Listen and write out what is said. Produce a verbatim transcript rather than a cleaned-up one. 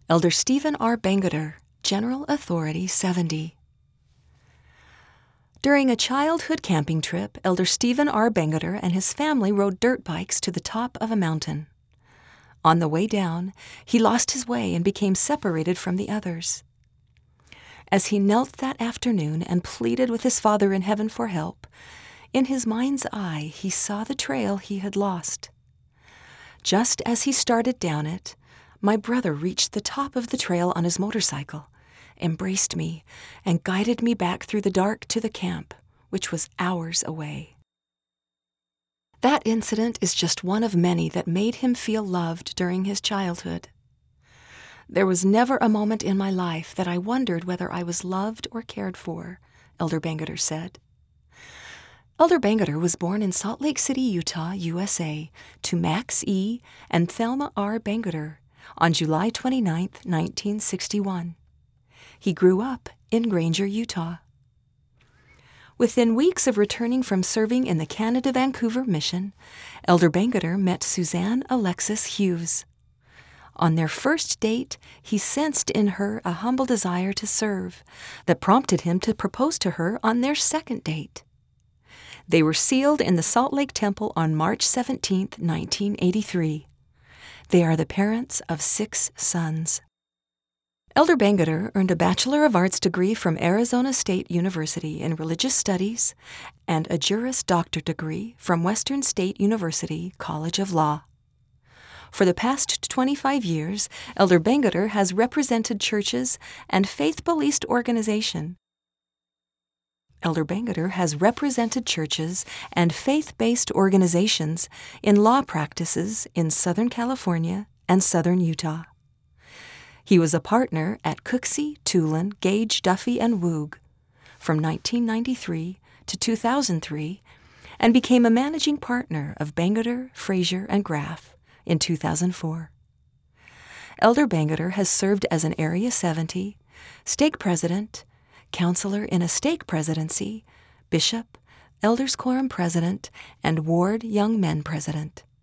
Elder Stephen R. Bangerter, General Authority seventy. During a childhood camping trip, Elder Stephen R. Bangerter and his family rode dirt bikes to the top of a mountain. On the way down, he lost his way and became separated from the others. As he knelt that afternoon and pleaded with his Father in heaven for help, in his mind's eye he saw the trail he had lost. Just as he started down it, my brother reached the top of the trail on his motorcycle, embraced me, and guided me back through the dark to the camp, which was hours away. That incident is just one of many that made him feel loved during his childhood. There was never a moment in my life that I wondered whether I was loved or cared for, Elder Bangerter said. Elder Bangerter was born in Salt Lake City, Utah, U S A, to Max E. and Thelma R. Bangerter on July twenty-ninth, nineteen sixty-one. He grew up in Granger, Utah. Within weeks of returning from serving in the Canada-Vancouver mission, Elder Bangerter met Suzanne Alexis Hughes. On their first date, he sensed in her a humble desire to serve that prompted him to propose to her on their second date. They were sealed in the Salt Lake Temple on March seventeenth, nineteen eighty-three. They are the parents of six sons. Elder Bangerter earned a Bachelor of Arts degree from Arizona State University in Religious Studies and a Juris Doctor degree from Western State University College of Law. For the past twenty-five years, Elder Bangerter has represented churches and faith-based organizations. Elder Bangerter has represented churches and faith-based organizations in law practices in Southern California and Southern Utah. He was a partner at Cooksey, Tulin, Gage, Duffy, and Woog from nineteen ninety-three to two thousand three and became a managing partner of Bangerter, Frazier, and Graff in two thousand four. Elder Bangerter has served as an Area seventy, stake president, counselor in a stake presidency, bishop, elders quorum president, and ward young men president.